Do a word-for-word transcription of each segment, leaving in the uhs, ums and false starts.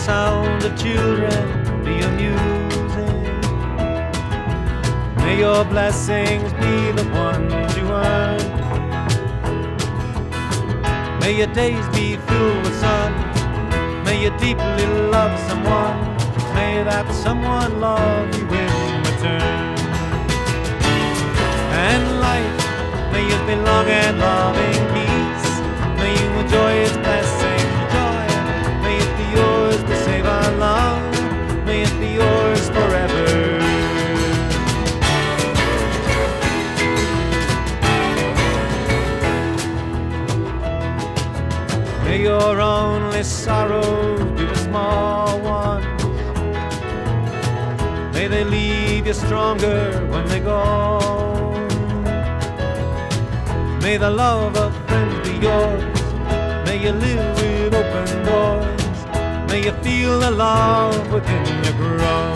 sound of children be your music. May your blessings be the ones you earn. May your days be filled with sun. May you deeply love someone. May that someone love you in return. And life, may it be long and loving peace. May you enjoy its blessing, joy. May it be yours to save our love. May it be yours forever. May your only sorrows be the small ones. May they leave you stronger when they go. May the love of friends be yours. May you live with open doors. May you feel the love within you grow.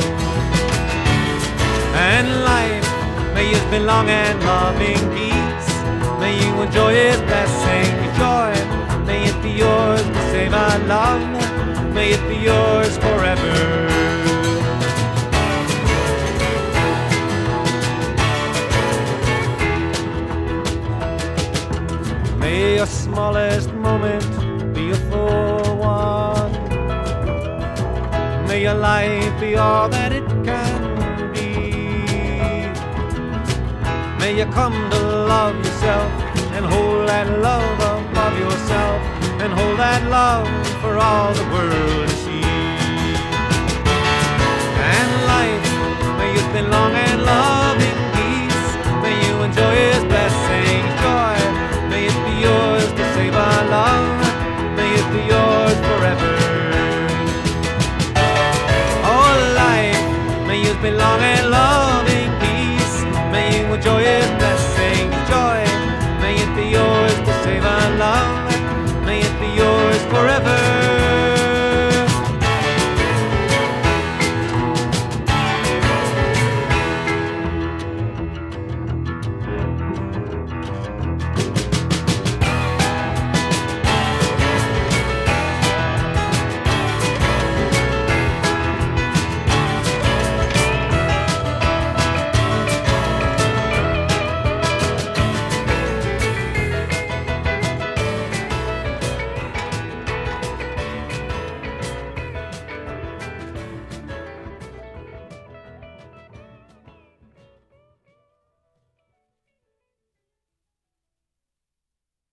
And life, may it be long and loving peace. May you enjoy its blessing, joy. May it be yours to save our love. May it be yours forever. May your smallest moment be a full one. May your life be all that it can be. May you come to love yourself and hold that love above yourself, and hold that love for all the world to see.